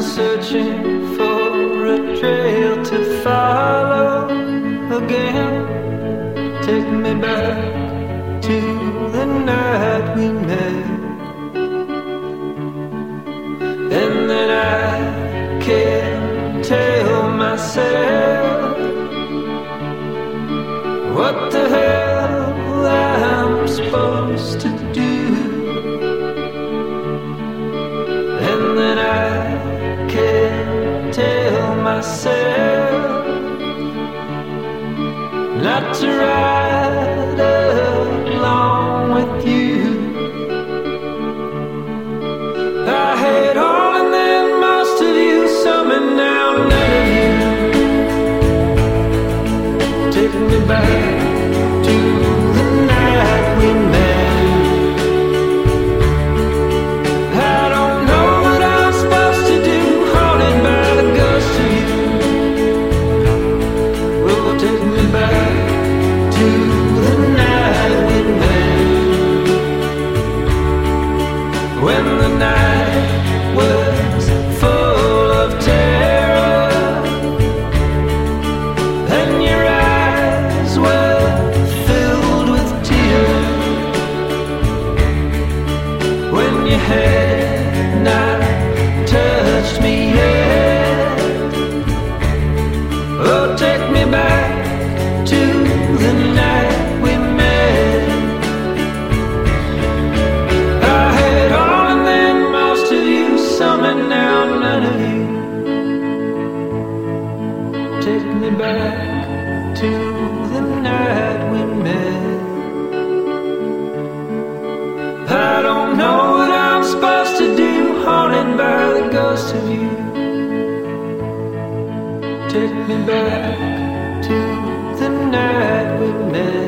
searching for a trail to follow again. Take me back to the night we met, and then I can't tell myself what the hell I'm supposed to do. And then I can't tell myself not to ride along with you. I had all and then most of you, some and now none of you. Take me back to the night we met. When the night was full of terror and your eyes were filled with tears, when you had not touched me yet. Oh, take me back to the night we met. Some and now none of you. Take me back to the night we met. I don't know what I'm supposed to do, haunted by the ghost of you. Take me back to the night we met.